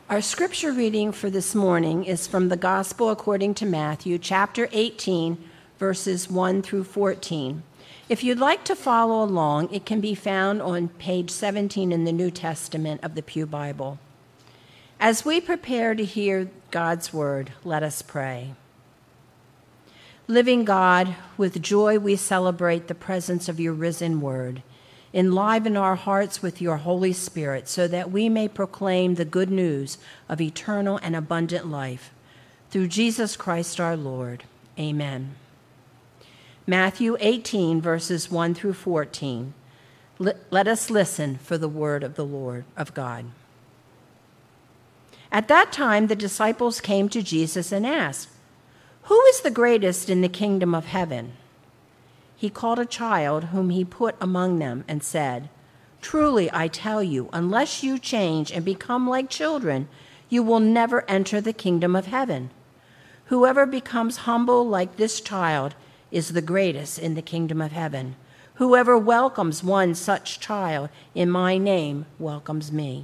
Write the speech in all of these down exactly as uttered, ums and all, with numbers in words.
Our scripture reading for this morning is from the Gospel according to Matthew, chapter eighteen, verses one through fourteen. If you'd like to follow along, it can be found on page seventeen in the New Testament of the Pew Bible. As we prepare to hear God's word, let us pray. Living God, with joy we celebrate the presence of your risen word. Enliven our hearts with your Holy Spirit so that we may proclaim the good news of eternal and abundant life. Through Jesus Christ our Lord. Amen. Matthew eighteen, verses one through fourteen. Let us listen for the word of the Lord, of God. At that time, the disciples came to Jesus and asked, "Who is the greatest in the kingdom of heaven?" He called a child whom he put among them and said, "Truly I tell you, unless you change and become like children, you will never enter the kingdom of heaven. Whoever becomes humble like this child is the greatest in the kingdom of heaven. Whoever welcomes one such child in my name welcomes me.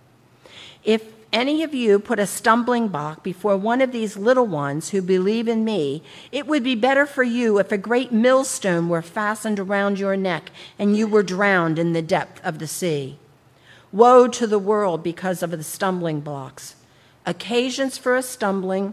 If any of you put a stumbling block before one of these little ones who believe in me, it would be better for you if a great millstone were fastened around your neck and you were drowned in the depth of the sea. Woe to the world because of the stumbling blocks. Occasions for a stumbling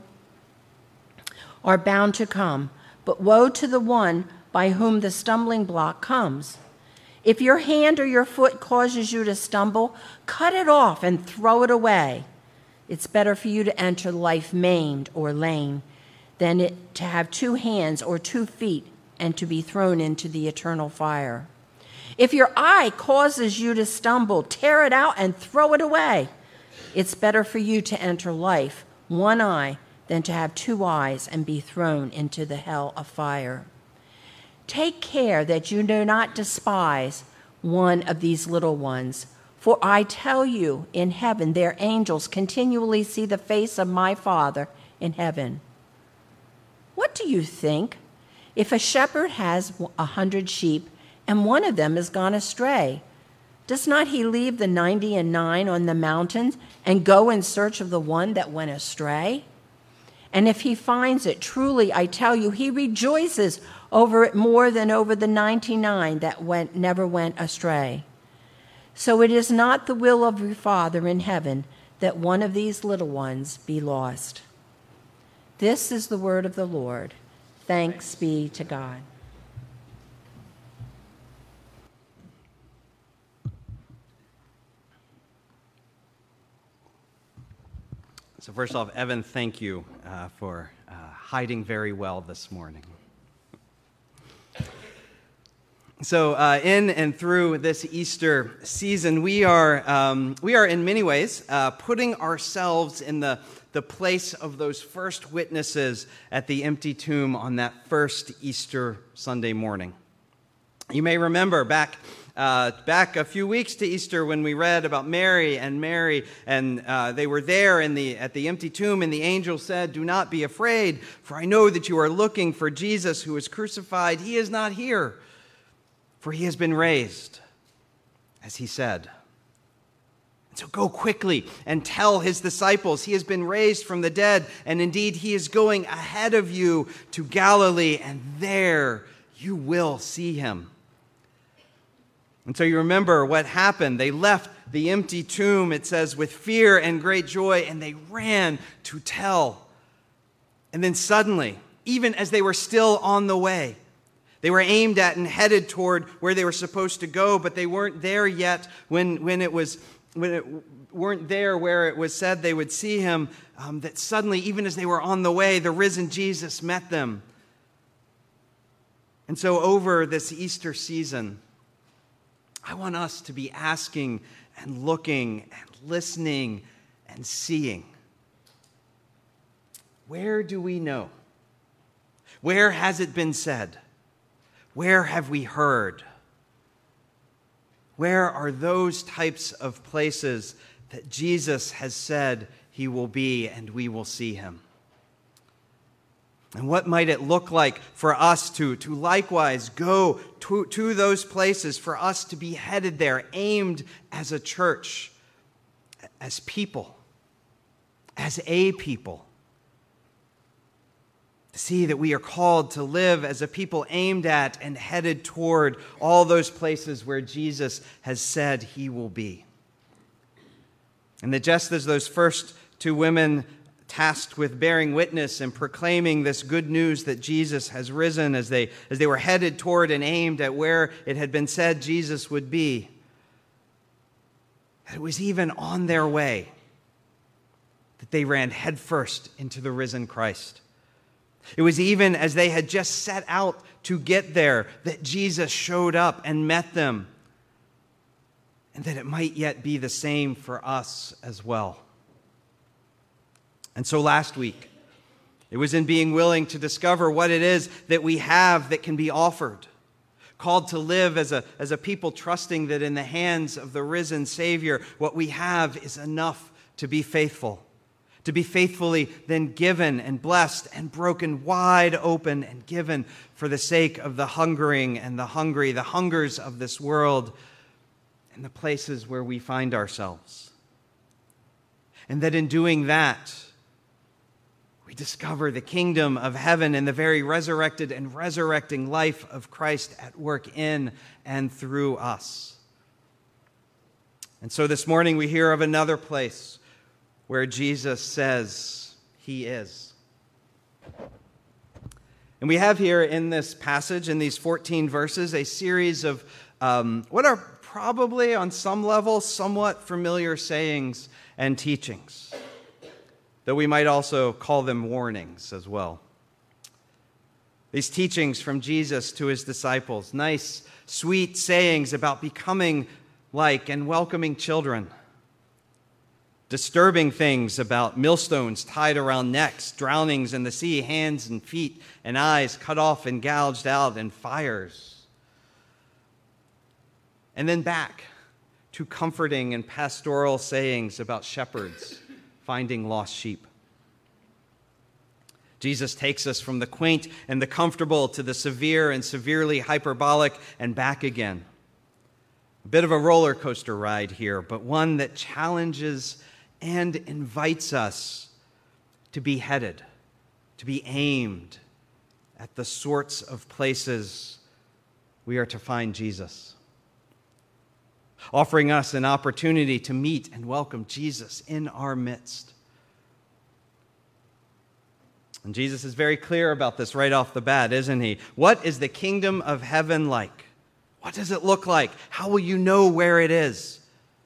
are bound to come, but woe to the one by whom the stumbling block comes. If your hand or your foot causes you to stumble, cut it off and throw it away. It's better for you to enter life maimed or lame than it, to have two hands or two feet and to be thrown into the eternal fire. If your eye causes you to stumble, tear it out and throw it away. It's better for you to enter life, one eye, than to have two eyes and be thrown into the hell of fire. Take care that you do not despise one of these little ones, for I tell you, in heaven their angels continually see the face of my Father in heaven. What do you think? If a shepherd has a hundred sheep and one of them has gone astray, does not he leave the ninety and nine on the mountains and go in search of the one that went astray? And if he finds it, truly I tell you, he rejoices over it more than over the ninety-nine that went never went astray. So it is not the will of your Father in heaven that one of these little ones be lost." This is the word of the Lord. Thanks be to God. So first off, Evan, thank you uh, for uh, hiding very well this morning. So uh, in and through this Easter season, we are um, we are in many ways uh, putting ourselves in the, the place of those first witnesses at the empty tomb on that first Easter Sunday morning. You may remember back uh, back a few weeks to Easter when we read about Mary and Mary, and uh, they were there in the at the empty tomb, and the angel said, "Do not be afraid, for I know that you are looking for Jesus who was crucified. He is not here, for he has been raised, as he said. And so go quickly and tell his disciples he has been raised from the dead, and indeed he is going ahead of you to Galilee, and there you will see him." And so you remember what happened. They left the empty tomb, it says, with fear and great joy, and they ran to tell. And then suddenly, even as they were still on the way, they were aimed at and headed toward where they were supposed to go, but they weren't there yet when, when it was when it weren't there where it was said they would see him, um, that suddenly, even as they were on the way, the risen Jesus met them. And so over this Easter season, I want us to be asking and looking and listening and seeing. Where do we know? Where has it been said? Where have we heard? Where are those types of places that Jesus has said he will be and we will see him? And what might it look like for us to, to likewise go to, to those places, for us to be headed there, aimed as a church, as people, as a people. To see that we are called to live as a people aimed at and headed toward all those places where Jesus has said he will be. And that just as those first two women tasked with bearing witness and proclaiming this good news that Jesus has risen, as they, as they were headed toward and aimed at where it had been said Jesus would be, that it was even on their way that they ran headfirst into the risen Christ. It was even as they had just set out to get there that Jesus showed up and met them, and that it might yet be the same for us as well. And so last week, it was in being willing to discover what it is that we have that can be offered, called to live as a, as a people trusting that in the hands of the risen Savior, what we have is enough to be faithful, to be faithfully then given and blessed and broken wide open and given for the sake of the hungering and the hungry, the hungers of this world and the places where we find ourselves. And that in doing that, we discover the kingdom of heaven and the very resurrected and resurrecting life of Christ at work in and through us. And so this morning we hear of another place where Jesus says he is. And we have here in this passage, in these fourteen verses, a series of um, what are probably on some level somewhat familiar sayings and teachings, though we might also call them warnings as well. These teachings from Jesus to his disciples, nice, sweet sayings about becoming like and welcoming children, disturbing things about millstones tied around necks, drownings in the sea, hands and feet and eyes cut off and gouged out, and fires. And then back to comforting and pastoral sayings about shepherds finding lost sheep. Jesus takes us from the quaint and the comfortable to the severe and severely hyperbolic and back again. A bit of a roller coaster ride here, but one that challenges and invites us to be headed, to be aimed at the sorts of places we are to find Jesus, offering us an opportunity to meet and welcome Jesus in our midst. And Jesus is very clear about this right off the bat, isn't he? What is the kingdom of heaven like? What does it look like? How will you know where it is?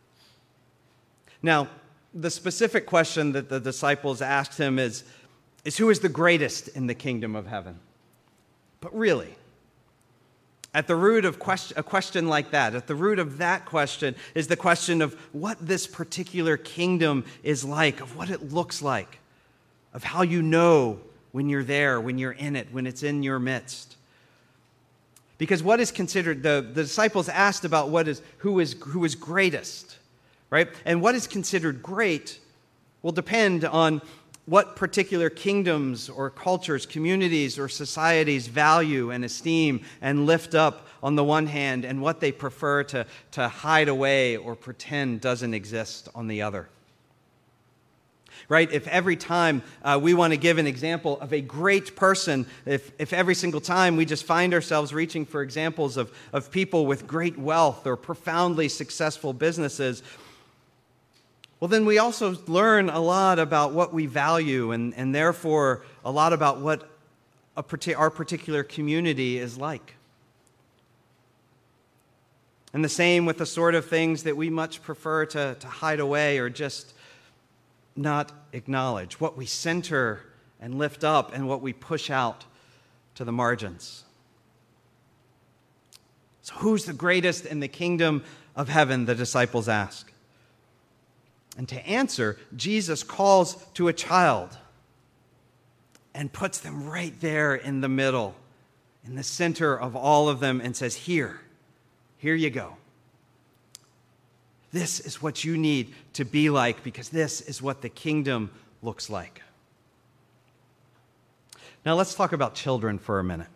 Now, the specific question that the disciples asked him is, is who is the greatest in the kingdom of heaven? But really, at the root of question, a question like that, at the root of that question is the question of what this particular kingdom is like, of what it looks like, of how you know when you're there, when you're in it, when it's in your midst. Because what is considered, the, the disciples asked about what is who is who is greatest, right? And what is considered great will depend on what particular kingdoms or cultures, communities or societies value and esteem and lift up on the one hand, and what they prefer to, to hide away or pretend doesn't exist on the other. Right? If every time uh, we want to give an example of a great person, if, if every single time we just find ourselves reaching for examples of, of people with great wealth or profoundly successful businesses, well, then we also learn a lot about what we value and, and therefore a lot about what a, our particular community is like. And the same with the sort of things that we much prefer to, to hide away or just not acknowledge, what we center and lift up and what we push out to the margins. So who's the greatest in the kingdom of heaven, the disciples ask. And to answer, Jesus calls to a child and puts them right there in the middle, in the center of all of them, and says, here, here you go. This is what you need to be like, because this is what the kingdom looks like. Now let's talk about children for a minute.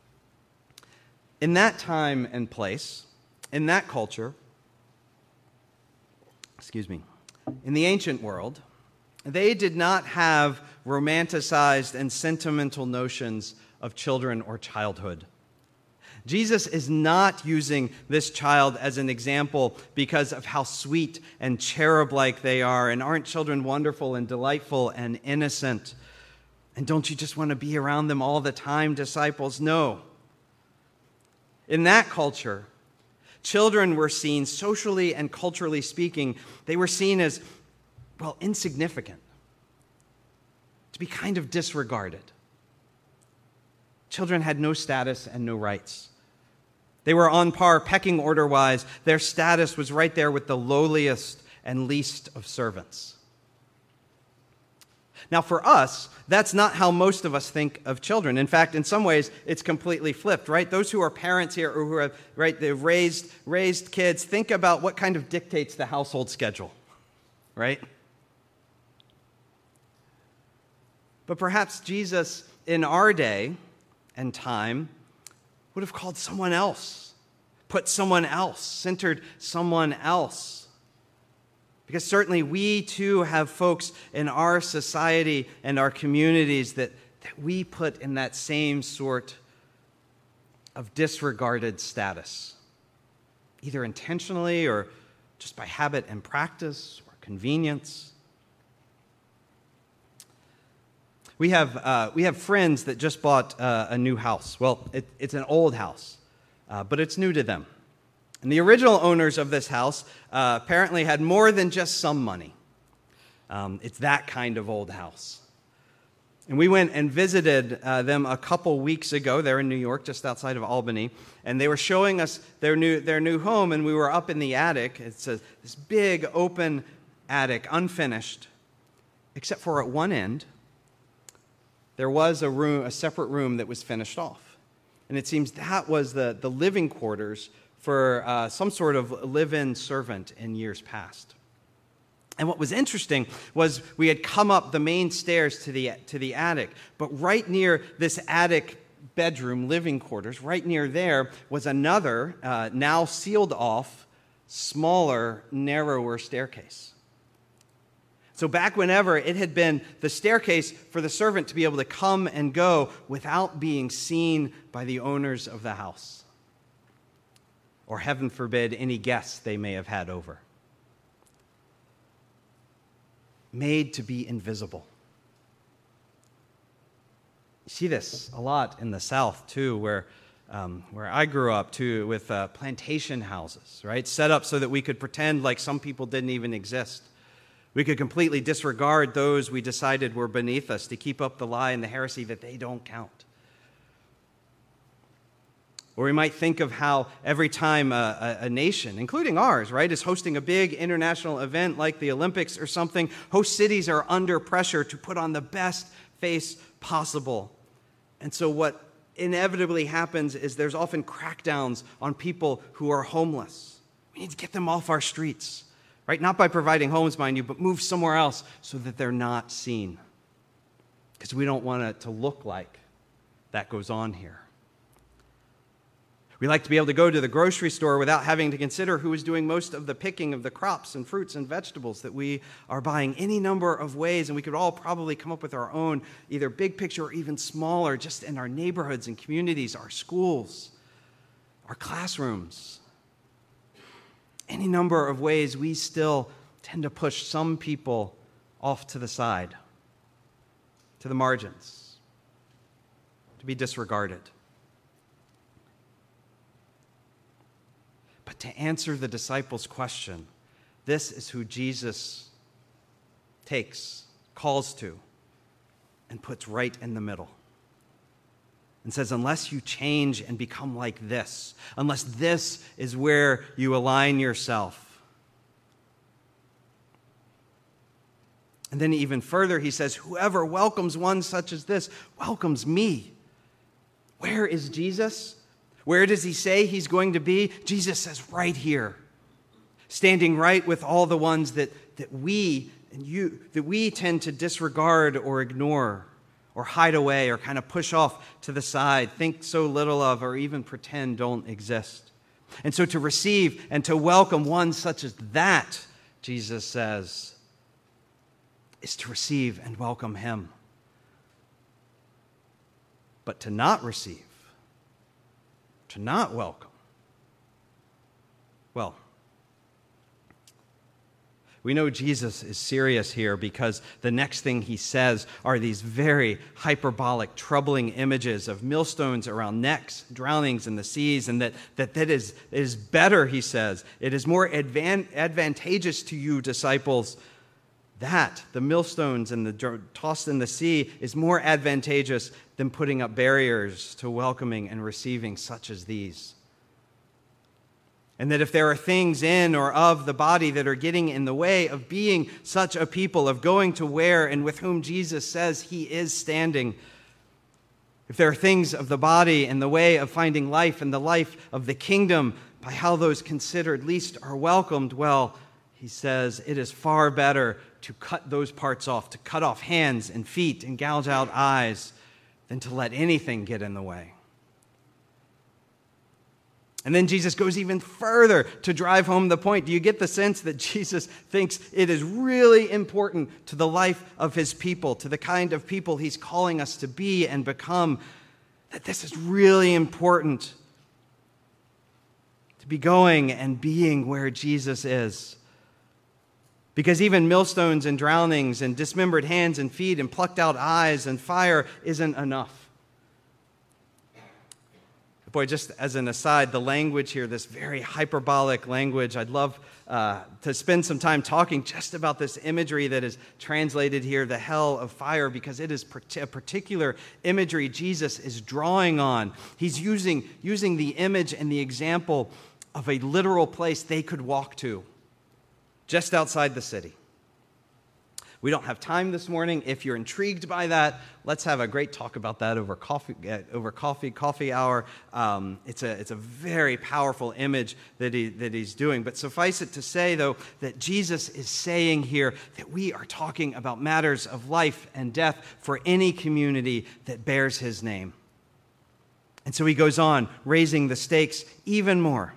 In that time and place, in that culture, excuse me, in the ancient world, they did not have romanticized and sentimental notions of children or childhood. Jesus is not using this child as an example because of how sweet and cherub-like they are. And aren't children wonderful and delightful and innocent? And don't you just want to be around them all the time, disciples? No. In that culture, children were seen, socially and culturally speaking, they were seen as, well, insignificant, to be kind of disregarded. Children had no status and no rights. They were on par, pecking order-wise. Their status was right there with the lowliest and least of servants. Now, for us, that's not how most of us think of children. In fact, in some ways, it's completely flipped, right? Those who are parents here or who have, right, they've raised, raised kids, think about what kind of dictates the household schedule, right? But perhaps Jesus, in our day and time, would have called someone else, put someone else, centered someone else. Because certainly we too have folks in our society and our communities that, that we put in that same sort of disregarded status, either intentionally or just by habit and practice or convenience. We have, uh, we have friends that just bought uh, a new house. Well, it, it's an old house, uh, but it's new to them. And the original owners of this house uh, apparently had more than just some money. Um, it's that kind of old house. And we went and visited uh, them a couple weeks ago. They're in New York, just outside of Albany. And they were showing us their new, their new home, and we were up in the attic. It's a, this big open attic, unfinished, except for at one end, there was a room, a separate room that was finished off. And it seems that was the, the living quarters for uh, some sort of live-in servant in years past. And what was interesting was we had come up the main stairs to the, to the attic, but right near this attic bedroom, living quarters, right near there was another, uh, now sealed off, smaller, narrower staircase. So back whenever it had been the staircase for the servant to be able to come and go without being seen by the owners of the house, or heaven forbid, any guests they may have had over. Made to be invisible. You see this a lot in the South, too, where, um, where I grew up, too, with uh, plantation houses, right? Set up so that we could pretend like some people didn't even exist. We could completely disregard those we decided were beneath us to keep up the lie and the heresy that they don't count. Or we might think of how every time a, a, a nation, including ours, right, is hosting a big international event like the Olympics or something, host cities are under pressure to put on the best face possible. And so what inevitably happens is there's often crackdowns on people who are homeless. We need to get them off our streets, right? Not by providing homes, mind you, but move somewhere else so that they're not seen. Because we don't want it to look like that goes on here. We like to be able to go to the grocery store without having to consider who is doing most of the picking of the crops and fruits and vegetables that we are buying, any number of ways, and we could all probably come up with our own, either big picture or even smaller, just in our neighborhoods and communities, our schools, our classrooms. Any number of ways we still tend to push some people off to the side, to the margins, to be disregarded. But to answer the disciples' question, this is who Jesus takes, calls to, and puts right in the middle. And says, unless you change and become like this, unless this is where you align yourself. And then even further, he says, whoever welcomes one such as this welcomes me. Where is Jesus? Where does he say he's going to be? Jesus says right here, standing right with all the ones that, that we and you that we tend to disregard or ignore or hide away or kind of push off to the side, think so little of, or even pretend don't exist. And so to receive and to welcome one such as that, Jesus says, is to receive and welcome him. But to not receive, to not welcome, well, we know Jesus is serious here because the next thing he says are these very hyperbolic, troubling images of millstones around necks, drownings in the seas, and that that, that is, is better, he says. It is more advan- advantageous to you, disciples, that the millstones and the tossed in the sea is more advantageous than putting up barriers to welcoming and receiving such as these. And that if there are things in or of the body that are getting in the way of being such a people, of going to where and with whom Jesus says he is standing, if there are things of the body in the way of finding life and the life of the kingdom, by how those considered least are welcomed, well, he says it is far better to cut those parts off, to cut off hands and feet and gouge out eyes, than to let anything get in the way. And then Jesus goes even further to drive home the point. Do you get the sense that Jesus thinks it is really important to the life of his people, to the kind of people he's calling us to be and become, that this is really important to be going and being where Jesus is? Because even millstones and drownings and dismembered hands and feet and plucked out eyes and fire isn't enough. Boy, just as an aside, the language here, this very hyperbolic language, I'd love uh, to spend some time talking just about this imagery that is translated here, the hell of fire, because it is a particular imagery Jesus is drawing on. He's using, using the image and the example of a literal place they could walk to just outside the city. We don't have time this morning. If you're intrigued by that, let's have a great talk about that over coffee, uh, over coffee, coffee hour. Um, it's a it's a very powerful image that he that he's doing. But suffice it to say, though, that Jesus is saying here that we are talking about matters of life and death for any community that bears his name. And so he goes on, raising the stakes even more.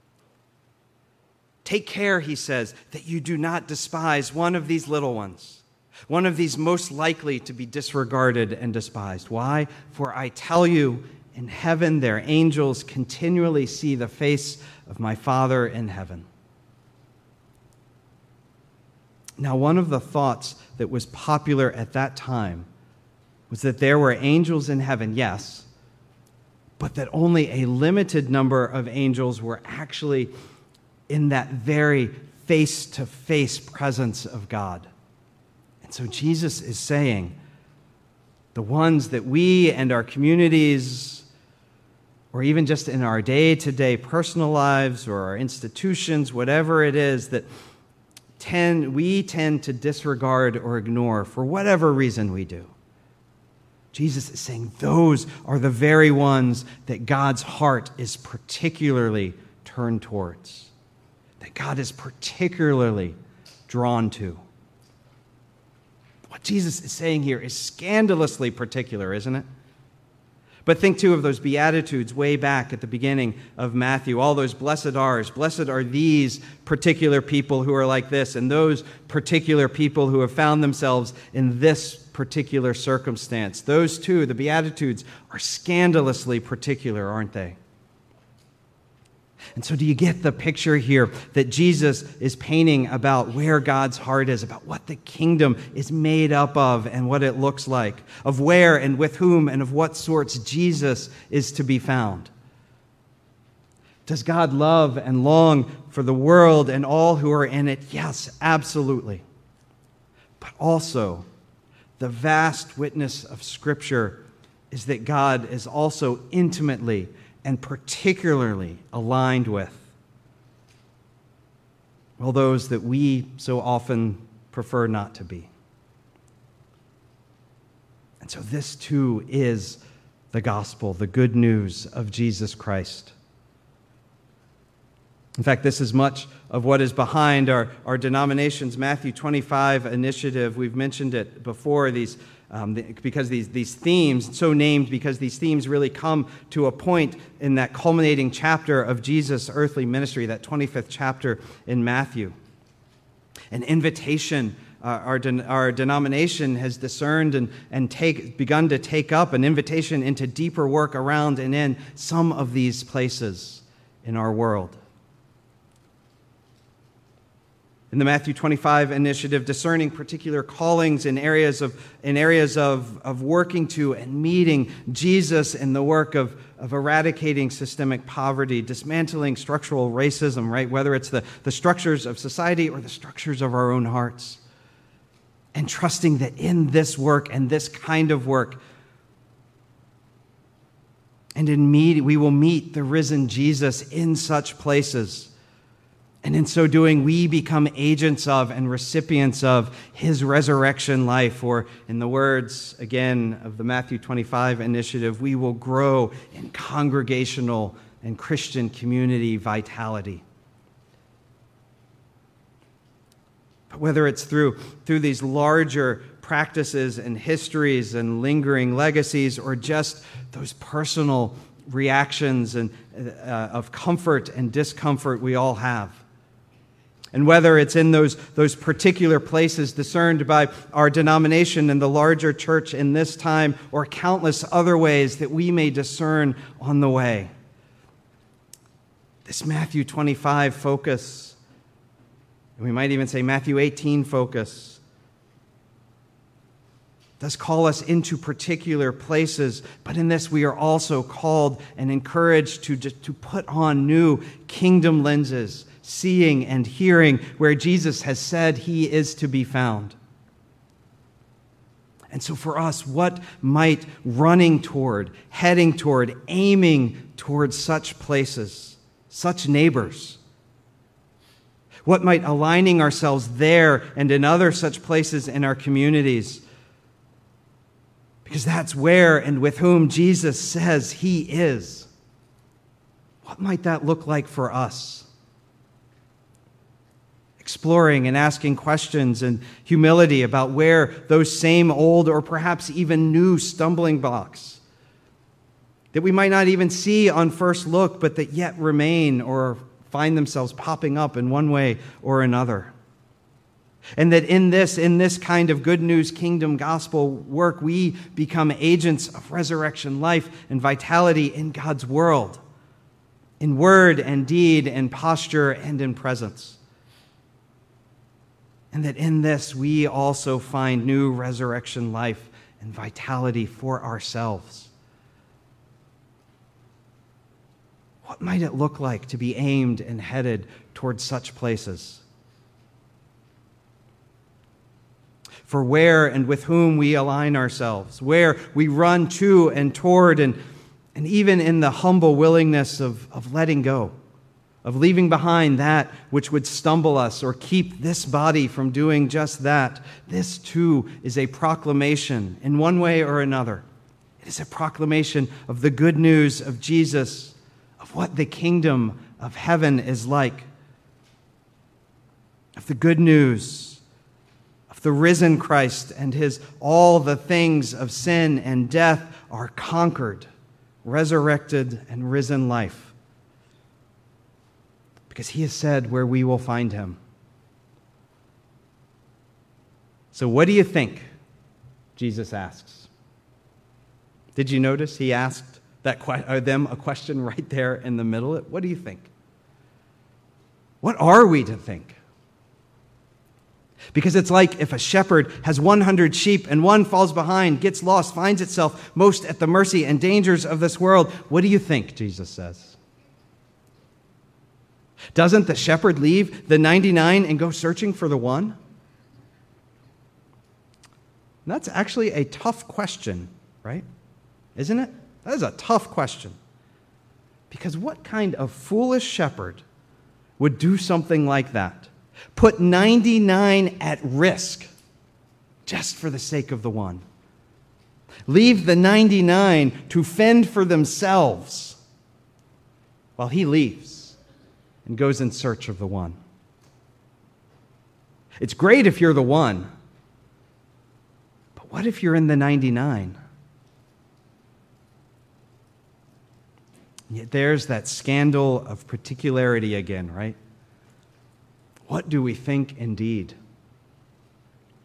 Take care, he says, that you do not despise one of these little ones, one of these most likely to be disregarded and despised. Why? For I tell you, in heaven their angels continually see the face of my Father in heaven. Now, one of the thoughts that was popular at that time was that there were angels in heaven, yes, but that only a limited number of angels were actually in that very face-to-face presence of God. And so Jesus is saying, the ones that we and our communities, or even just in our day-to-day personal lives or our institutions, whatever it is that tend, we tend to disregard or ignore for whatever reason we do, Jesus is saying those are the very ones that God's heart is particularly turned towards, that God is particularly drawn to. What Jesus is saying here is scandalously particular, isn't it? But think, too, of those Beatitudes way back at the beginning of Matthew. All those blessed are's. Blessed are these particular people who are like this, and those particular people who have found themselves in this particular circumstance. Those, too, the Beatitudes, are scandalously particular, aren't they? And so do you get the picture here that Jesus is painting about where God's heart is, about what the kingdom is made up of and what it looks like, of where and with whom and of what sorts Jesus is to be found? Does God love and long for the world and all who are in it? Yes, absolutely. But also, the vast witness of Scripture is that God is also intimately and particularly aligned with, well, those that we so often prefer not to be. And so this too is the gospel, the good news of Jesus Christ. In fact, this is much of what is behind our, our denomination's Matthew twenty-five initiative. We've mentioned it before, these Um, because these, these themes, so named because these themes really come to a point in that culminating chapter of Jesus' earthly ministry, that twenty-fifth chapter in Matthew. An invitation uh, our, den- our denomination has discerned and, and take, begun to take up an invitation into deeper work around and in some of these places in our world. In the Matthew twenty-five initiative, discerning particular callings in areas of in areas of, of working to and meeting Jesus in the work of, of eradicating systemic poverty, dismantling structural racism, right? Whether it's the, the structures of society or the structures of our own hearts. And trusting that in this work and this kind of work, and in meet, we will meet the risen Jesus in such places. And in so doing, we become agents of and recipients of his resurrection life. Or in the words, again, of the Matthew twenty-five initiative, we will grow in congregational and Christian community vitality. But whether it's through, through these larger practices and histories and lingering legacies, or just those personal reactions and uh, of comfort and discomfort we all have, and whether it's in those, those particular places discerned by our denomination and the larger church in this time, or countless other ways that we may discern on the way. This Matthew twenty-five focus, and we might even say Matthew eighteen focus, does call us into particular places, but in this we are also called and encouraged to, to put on new kingdom lenses, seeing and hearing where Jesus has said he is to be found. And so for us, what might running toward, heading toward, aiming towards such places, such neighbors, what might aligning ourselves there and in other such places in our communities, because that's where and with whom Jesus says he is, what might that look like for us? Exploring and asking questions and humility about where those same old or perhaps even new stumbling blocks that we might not even see on first look, but that yet remain or find themselves popping up in one way or another. And that in this, in this kind of good news kingdom gospel work, we become agents of resurrection life and vitality in God's world, in word and deed, in posture and in presence. And that in this we also find new resurrection life and vitality for ourselves. What might it look like to be aimed and headed towards such places? For where and with whom we align ourselves, where we run to and toward, and, and even in the humble willingness of, of letting go, of leaving behind that which would stumble us or keep this body from doing just that. This too is a proclamation in one way or another. It is a proclamation of the good news of Jesus, of what the kingdom of heaven is like, of the good news of the risen Christ and his all the things of sin and death are conquered, resurrected and risen life. Because he has said where we will find him. So what do you think? Jesus asks. Did you notice he asked that que- or them a question right there in the middle? What do you think? What are we to think? Because it's like if a shepherd has one hundred sheep and one falls behind, gets lost, finds itself most at the mercy and dangers of this world. What do you think? Jesus says. Doesn't the shepherd leave the ninety-nine and go searching for the one? And that's actually a tough question, right? Isn't it? That is a tough question. Because what kind of foolish shepherd would do something like that? Put ninety-nine at risk just for the sake of the one. Leave the ninety-nine to fend for themselves while he leaves and goes in search of the one. It's great if you're the one, but what if you're in the ninety-nine? Yet there's that scandal of particularity again, right? What do we think indeed?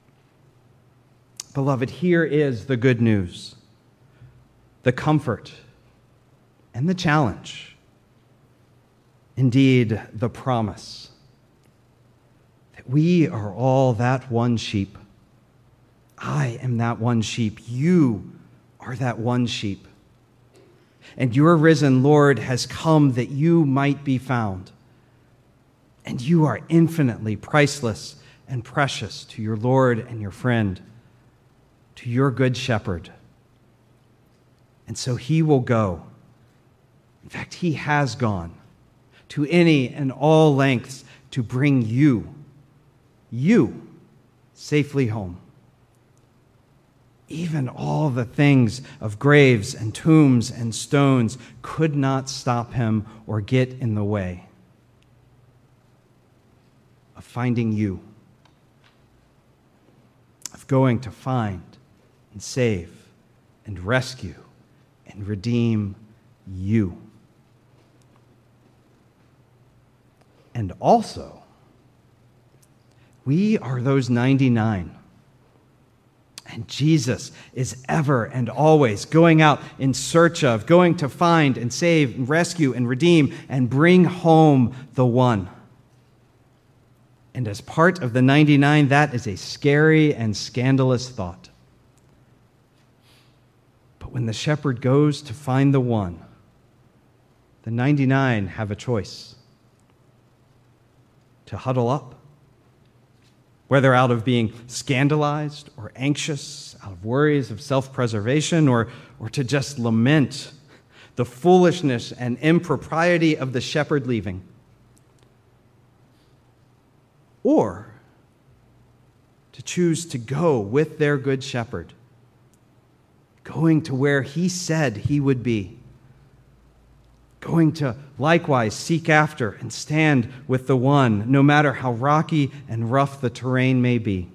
Beloved, here is the good news, the comfort, and the challenge. Indeed, the promise that we are all that one sheep. I am that one sheep. You are that one sheep. And your risen Lord has come that you might be found. And you are infinitely priceless and precious to your Lord and your friend, to your good shepherd. And so he will go. In fact, he has gone to any and all lengths to bring you, you, safely home. Even all the things of graves and tombs and stones could not stop him or get in the way of finding you, of going to find and save and rescue and redeem you. And also, we are those ninety-nine. And Jesus is ever and always going out in search of, going to find and save and rescue and redeem and bring home the one. And as part of the ninety-nine, that is a scary and scandalous thought. But when the shepherd goes to find the one, the ninety-nine have a choice: to huddle up, whether out of being scandalized or anxious, out of worries of self-preservation, or, or to just lament the foolishness and impropriety of the shepherd leaving. Or to choose to go with their good shepherd, going to where he said he would be, going to likewise seek after and stand with the one, no matter how rocky and rough the terrain may be.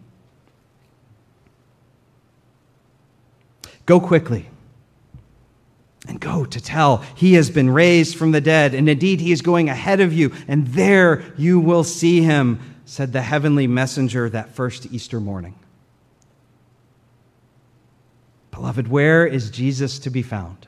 Go quickly and go to tell he has been raised from the dead, and indeed he is going ahead of you, and there you will see him, said the heavenly messenger that first Easter morning. Beloved, where is Jesus to be found?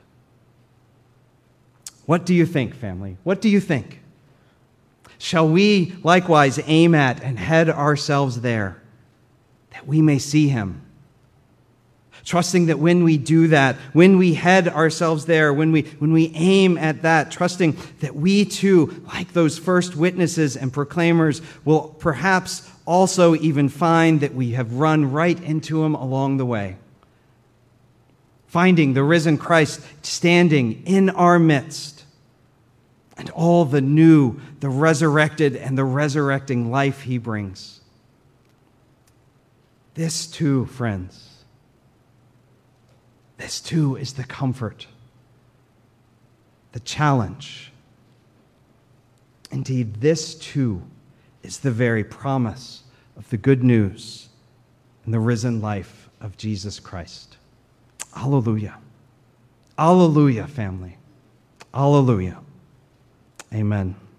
What do you think, family? What do you think? Shall we likewise aim at and head ourselves there, that we may see him? Trusting that when we do that, when we head ourselves there, when we, when we aim at that, trusting that we too, like those first witnesses and proclaimers, will perhaps also even find that we have run right into him along the way. Finding the risen Christ standing in our midst, and all the new, the resurrected, and the resurrecting life he brings. This too, friends, this too is the comfort, the challenge. Indeed, this too is the very promise of the good news and the risen life of Jesus Christ. Alleluia. Alleluia, family. Alleluia. Amen.